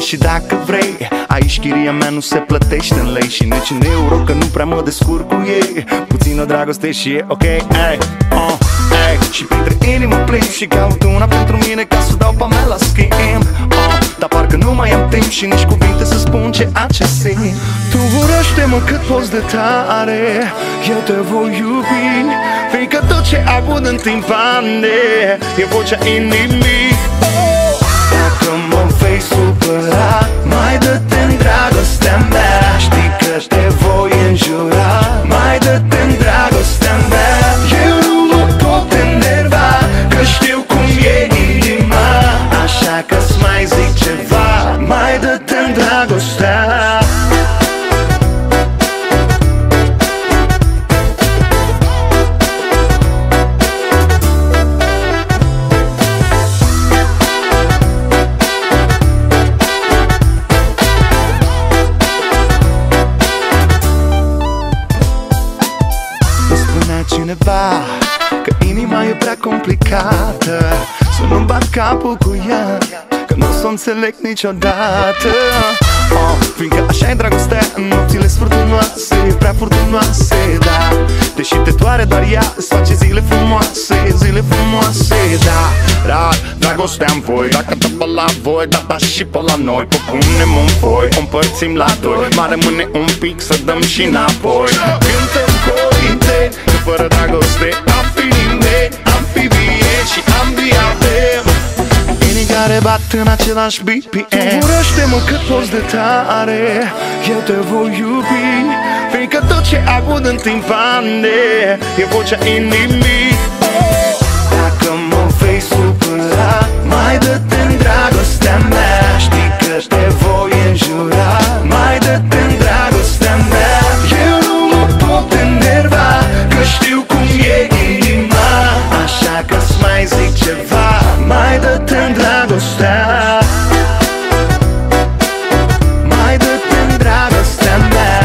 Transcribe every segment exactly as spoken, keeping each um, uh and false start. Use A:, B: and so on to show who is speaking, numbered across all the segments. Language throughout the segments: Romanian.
A: și dacă vrei. Aici chiria mea nu se plătește în lei și nici în euro, că nu prea mă descurc cu ei. Puțină dragoste și e ok, ei, uh, ei. Și printre inimă plimb și caut una pentru mine ca să dau pe mea la schimb, uh, dar parcă nu mai am timp și nici cuvinte să spun ceea ce simt. Tu urăște-mă cât poți de tare, eu te voi iubi, fiindcă tot ce aud în timpane e vocea inimii. Dacă mă vei supăra, mai dă-te-n dragostea mea. Știi că te voi înjura, mai dă-te-n dragostea mea. Eu nu mă pot enerva, că știu cum e inima, așa că-ți mai zic ceva, mai dă-te-n dragostea. Cineva că inima e prea complicată, să nu-mi bat capul cu ea, că nu o să o înțeleg niciodată, oh, fiindcă așa e dragostea în nopțile sfârtunoase, e prea furtunoase, da. Deși te doare doar ea, îți face zile frumoase, zile frumoase, da. Dar dragostea-n voi, dacă dă pe la voi, dar da și pe la noi. Pă punem în foi, o împărțim la doi, mai rămâne un pic să dăm și înapoi. Cântăm corinte, că fără dragoste am fi nimeni, am fi vie și am viate. Inii care bat în același B P M. Urăște-mă cât poți de tare, eu te voi iubi, fiindcă tot ce aud în timpane e vocea inimii. Dacă mă vei supăra, mai dă-te-n dragostea mea. Știi că te voi înjura, mai dă-te-n dragostea mea. Eu nu mă pot enerva, că știu cum e inima, așa că-ți mai zic ceva, mai dă-te-n dragostea. Mai dă-te-n dragostea mea,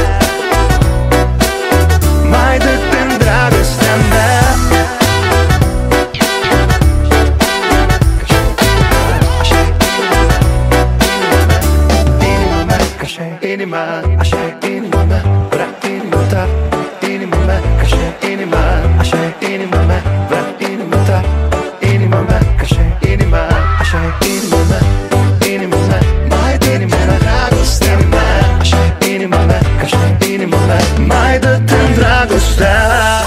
A: mai dă-te-n dragostea mea. Inima, așa e inima mea, vrea inima ta. Inima mea, ca așa e inima, așa e inima mea, vrea inima ta. Inima mea, ca așa e inima, așa e inima mea. Inima mea, mai dă inima mea, dragostea mea. Așa e inima mea, ca așa e inima mea, mai dă-te-n dragostea.